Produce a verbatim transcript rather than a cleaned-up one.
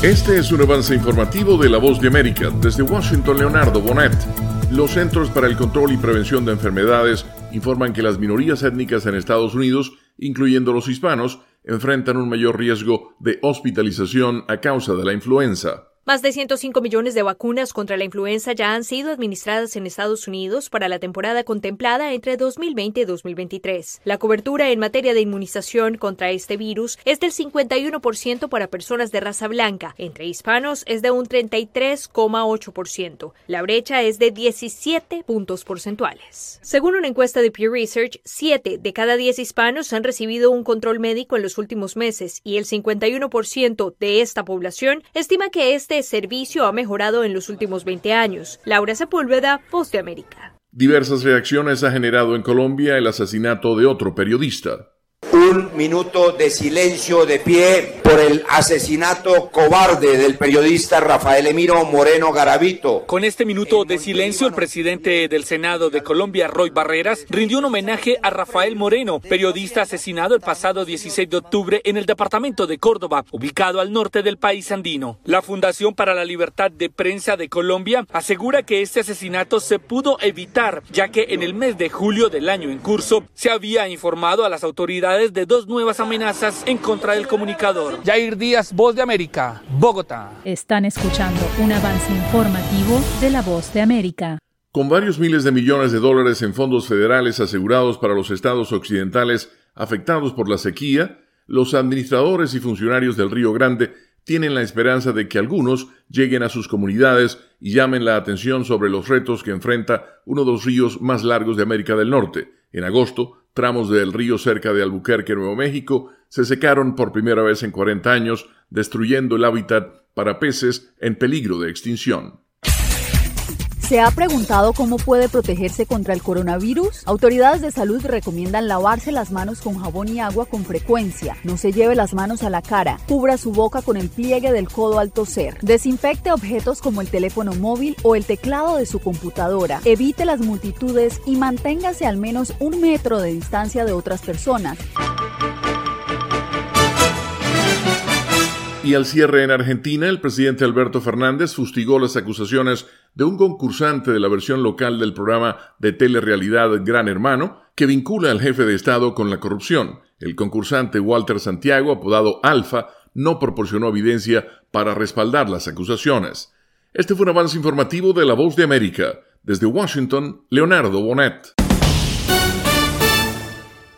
Este es un avance informativo de La Voz de América. Desde Washington, Leonardo Bonet. Los Centros para el Control y Prevención de Enfermedades informan que las minorías étnicas en Estados Unidos, incluyendo los hispanos, enfrentan un mayor riesgo de hospitalización a causa de la influenza. Más de ciento cinco millones de vacunas contra la influenza ya han sido administradas en Estados Unidos para la temporada contemplada entre dos mil veinte y dos mil veintitrés. La cobertura en materia de inmunización contra este virus es del cincuenta y uno por ciento para personas de raza blanca. Entre hispanos es de un treinta y tres coma ocho por ciento. La brecha es de diecisiete puntos porcentuales. Según una encuesta de Pew Research, siete de cada diez hispanos han recibido un control médico en los últimos meses y el cincuenta y uno por ciento de esta población estima que este Este servicio ha mejorado en los últimos veinte años. Laura Sepúlveda, Voz de América. Diversas reacciones ha generado en Colombia el asesinato de otro periodista. Un minuto de silencio de pie por el asesinato cobarde del periodista Rafael Emiro Moreno Garavito. Con este minuto de silencio, el presidente del Senado de Colombia, Roy Barreras, rindió un homenaje a Rafael Moreno, periodista asesinado el pasado dieciséis de octubre en el departamento de Córdoba, ubicado al norte del país andino. La Fundación para la Libertad de Prensa de Colombia asegura que este asesinato se pudo evitar, ya que en el mes de julio del año en curso se había informado a las autoridades de dos nuevas amenazas en contra del comunicador. Yair Díaz, Voz de América, Bogotá. Están escuchando un avance informativo de La Voz de América. Con varios miles de millones de dólares en fondos federales asegurados para los estados occidentales afectados por la sequía, los administradores y funcionarios del Río Grande tienen la esperanza de que algunos lleguen a sus comunidades y llamen la atención sobre los retos que enfrenta uno de los ríos más largos de América del Norte. En agosto, tramos del río cerca de Albuquerque, Nuevo México, se secaron por primera vez en cuarenta años, destruyendo el hábitat para peces en peligro de extinción. ¿Se ha preguntado cómo puede protegerse contra el coronavirus? Autoridades de salud recomiendan lavarse las manos con jabón y agua con frecuencia. No se lleve las manos a la cara. Cubra su boca con el pliegue del codo al toser. Desinfecte objetos como el teléfono móvil o el teclado de su computadora. Evite las multitudes y manténgase al menos un metro de distancia de otras personas. Y al cierre en Argentina, el presidente Alberto Fernández fustigó las acusaciones de un concursante de la versión local del programa de telerrealidad Gran Hermano, que vincula al jefe de Estado con la corrupción. El concursante Walter Santiago, apodado Alfa, no proporcionó evidencia para respaldar las acusaciones. Este fue un avance informativo de La Voz de América. Desde Washington, Leonardo Bonet.